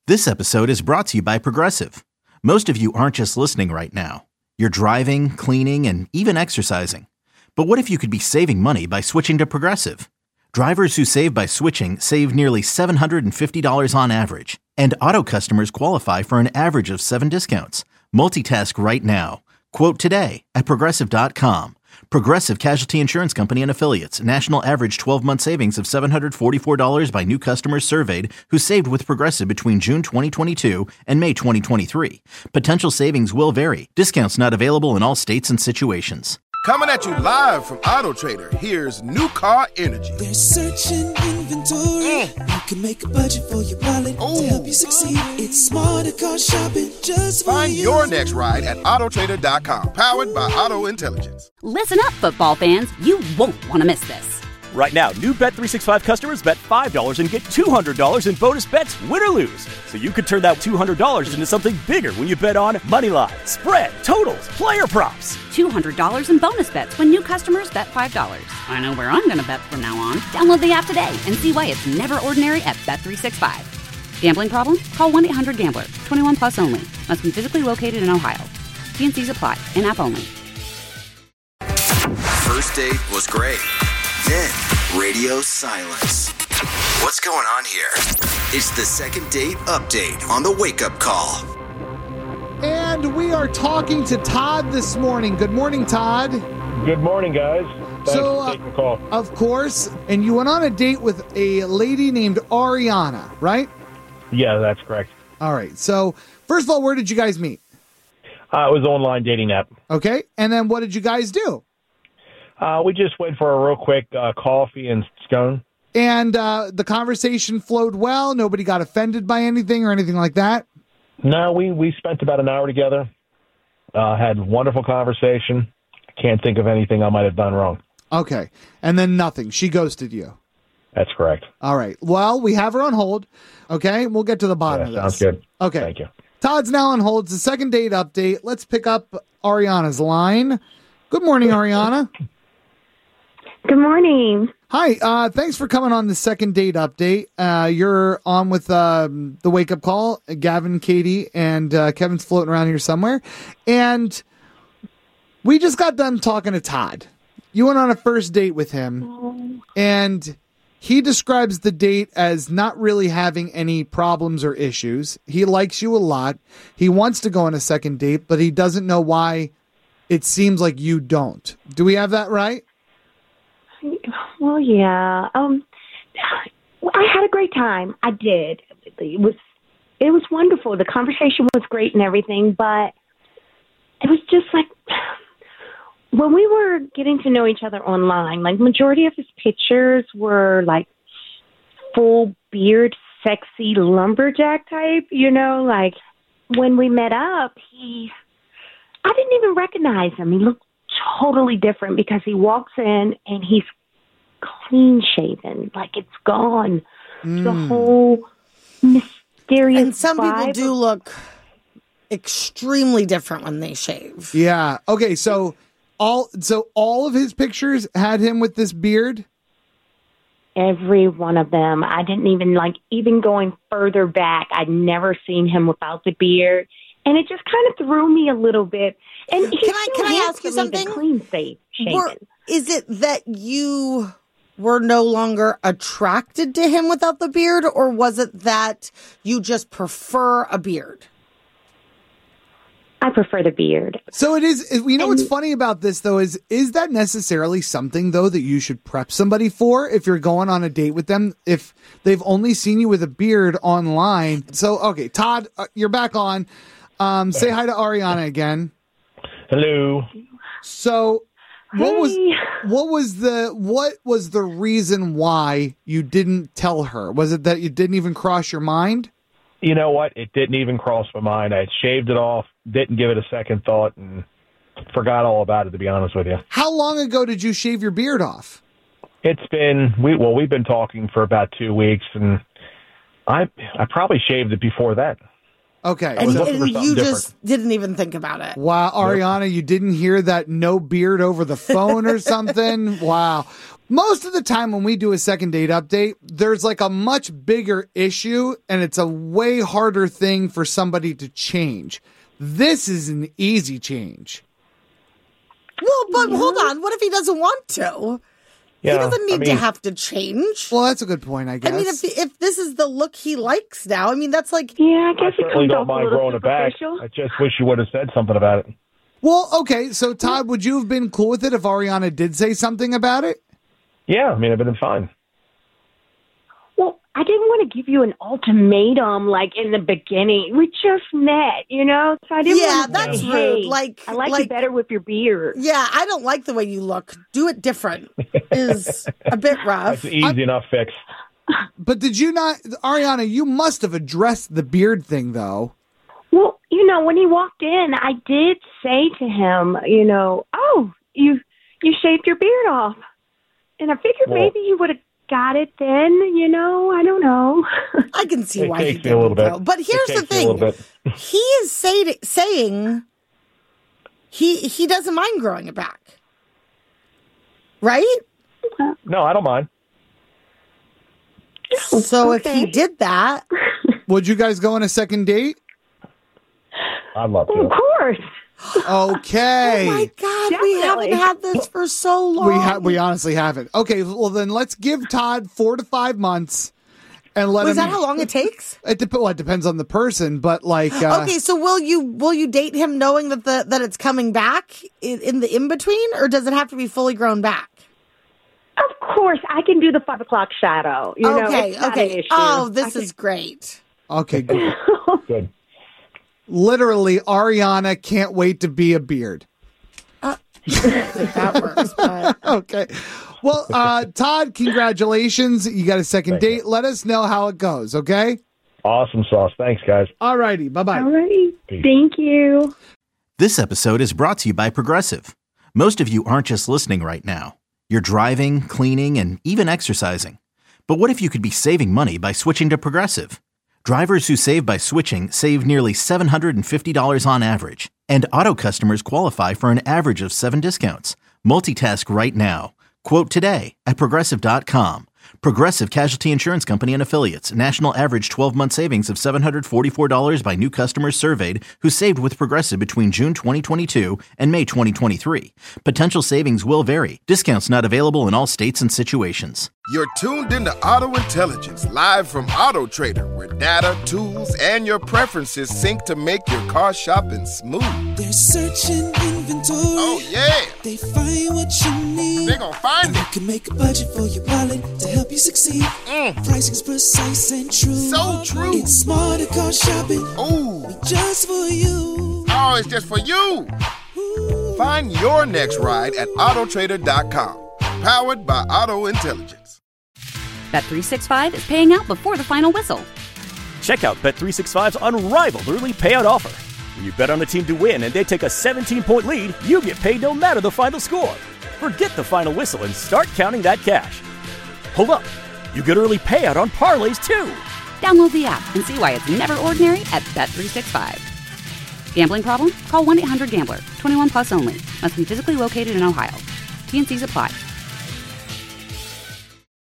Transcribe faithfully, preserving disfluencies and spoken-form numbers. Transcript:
This episode is brought to you by Progressive. Most of you aren't just listening right now. You're driving, cleaning, and even exercising. But what if you could be saving money by switching to Progressive? Drivers who save by switching save nearly seven hundred fifty dollars on average. And auto customers qualify for an average of seven discounts. Multitask right now. Quote today at Progressive dot com. Progressive Casualty Insurance Company and Affiliates. National average twelve-month savings of seven hundred forty-four dollars by new customers surveyed who saved with Progressive between June twenty twenty-two and May twenty twenty-three. Potential savings will vary. Discounts not available in all states and situations. Coming at you live from Auto Trader, here's New Car Energy. There's searching inventory. Mm. You can make a budget for your wallet Ooh. To help you succeed. It's smarter car shopping just for Find you. your next ride at Auto Trader dot com. Powered by Auto Intelligence. Listen up, football fans. You won't want to miss this. Right now, new Bet three sixty-five customers bet five dollars and get two hundred dollars in bonus bets, win or lose. So you could turn that two hundred dollars into something bigger when you bet on money line, spread, totals, player props. two hundred dollars in bonus bets when new customers bet five dollars. I know where I'm going to bet from now on. Download the app today and see why it's never ordinary at Bet three sixty-five. Gambling problem? Call one eight hundred gambler. twenty-one plus only. Must be physically located in Ohio. T and C's apply. In-app only. First date was great. Then, radio silence. What's going on here? It's the second date update on the Wake Up Call. And we are talking to Todd this morning. Good morning, Todd. Good morning, guys. Thanks so, for taking the call. Uh, of course. And you went on a date with a lady named Ariana, right? Yeah, that's correct. All right. So, first of all, where did you guys meet? Uh, it was an online dating app. Okay. And then what did you guys do? Uh, we just went for a real quick uh, coffee and scone. And uh, the conversation flowed well? Nobody got offended by anything or anything like that? No, we, we spent about an hour together. Uh, had wonderful conversation. Can't think of anything I might have done wrong. Okay. And then nothing. She ghosted you. That's correct. All right. Well, we have her on hold. Okay. We'll get to the bottom yeah, of this. Sounds good. Okay. Thank you. Todd's now on hold. It's the second date update. Let's pick up Ariana's line. Good morning, Ariana. Good morning. Hi. Uh, thanks for coming on the second date update. Uh, you're on with um, the Wake Up Call, Gavin, Katie, and uh, Kevin's floating around here somewhere. And we just got done talking to Todd. You went on a first date with him, and he describes the date as not really having any problems or issues. He likes you a lot. He wants to go on a second date, but he doesn't know why it seems like you don't. Do we have that right? Well, yeah. Um, I had a great time. I did. It was, it was wonderful. The conversation was great and everything, but it was just like when we were getting to know each other online. Like majority of his pictures were like full beard, sexy lumberjack type. You know, like when we met up, he, I didn't even recognize him. He looked totally different because he walks in and he's clean shaven, like it's gone. Mm. The whole mysterious And some vibe. people do look extremely different when they shave. Yeah. Okay. So all so all of his pictures had him with this beard. Every one of them. I didn't even like even going further back. I'd never seen him without the beard, and it just kind of threw me a little bit. And he can I can I ask you something? Clean safe shaven. Were, is it that you were no longer attracted to him without the beard, or was it that you just prefer a beard? I prefer the beard. So it is. You know and, what's funny about this though is is that necessarily something though that you should prep somebody for if you're going on a date with them if they've only seen you with a beard online? So okay, Todd, uh, you're back on. Um, say hi to Ariana again. Hello. So, what hey. was what was the what was the reason why you didn't tell her? Was it that you didn't even cross your mind? You know what? It didn't even cross my mind. I had shaved it off, didn't give it a second thought, and forgot all about it, to be honest with you. How long ago did you shave your beard off? It's been we well, we've been talking for about two weeks, and I I probably shaved it before that. Okay. And, so- and you just didn't even think about it. Wow, Ariana, you didn't hear that no beard over the phone or something? Wow. Most of the time when we do a second date update, there's like a much bigger issue and it's a way harder thing for somebody to change. This is an easy change. Well, but hold on. What if he doesn't want to? Yeah, he doesn't need I mean, to have to change. Well, that's a good point, I guess. I mean, if if this is the look he likes now, I mean, that's like... Yeah, I I guess it certainly comes don't off a mind little growing it back. superficial. I just wish you would have said something about it. Well, okay, so Todd, would you have been cool with it if Ariana did say something about it? Yeah, I mean, I've been fine. Well, I didn't want to give you an ultimatum like in the beginning. We just met, you know? So I didn't Yeah, want to that's say, rude. hey, Like- I like, like- you better with your beard. Yeah, I don't like the way you look. Do it different is a bit rough. That's an easy enough fix. But did you not, Ariana, you must have addressed the beard thing, though. Well, you know, when he walked in, I did say to him, you know, oh, you you shaved your beard off. And I figured Well- maybe he would have got it then, you know, I don't know. I can see It why he takes me a little didn't, bit. though. But It here's the takes me a little thing. bit. He is say, saying he he doesn't mind growing it back. Right? No, I don't mind. So if he Okay. did that, Would you guys go on a second date? I'd love Of to. course. Okay. oh my God, we Definitely. haven't had this for so long. We ha- we honestly haven't. Okay, well then let's give Todd four to five months, and let Was him. that how long it takes? It, dep- well, it depends on the person, but like, uh, Okay, so will you will you date him knowing that the that it's coming back in, in the in between, or does it have to be fully grown back? Of course, I can do the five o'clock shadow. You know, okay, it's not okay. an issue. Oh, I this can- is great. okay, good. Good. Literally, Ariana can't wait to be a beard. I think that works. But Okay, well, uh, Todd, congratulations! You got a second Thank date. you. Let us know how it goes. Okay. Awesome sauce. Thanks, guys. All righty. Bye bye. All right. Peace. Thank you. This episode is brought to you by Progressive. Most of you aren't just listening right now. You're driving, cleaning, and even exercising. But what if you could be saving money by switching to Progressive? Drivers who save by switching save nearly seven hundred fifty dollars on average. And auto customers qualify for an average of seven discounts. Multitask right now. Quote today at Progressive dot com. Progressive Casualty Insurance Company and Affiliates. National average twelve-month savings of seven hundred forty-four dollars by new customers surveyed who saved with Progressive between June twenty twenty-two and May twenty twenty-three. Potential savings will vary. Discounts not available in all states and situations. You're tuned into Auto Intelligence, live from Auto Trader, where data, tools, and your preferences sync to make your car shopping smooth. They're searching inventory. Oh, yeah. They find what you need. They gon' find You it. can make a budget for your wallet to help you succeed. Mm. Pricing's precise and true. So true. It's smarter car shopping. Ooh. Just for you. Oh, it's just for you. Find your next ride at Auto Trader dot com. Powered by Auto Intelligence. Bet three sixty-five is paying out before the final whistle. Check out Bet three sixty-five's unrivaled early payout offer. When you bet on a team to win and they take a seventeen-point lead, you get paid no matter the final score. Forget the final whistle and start counting that cash. Hold up. You get early payout on parlays, too. Download the app and see why it's never ordinary at Bet three sixty-five. Gambling problem? Call one eight hundred gambler. twenty-one plus only. Must be physically located in Ohio. T N Cs apply.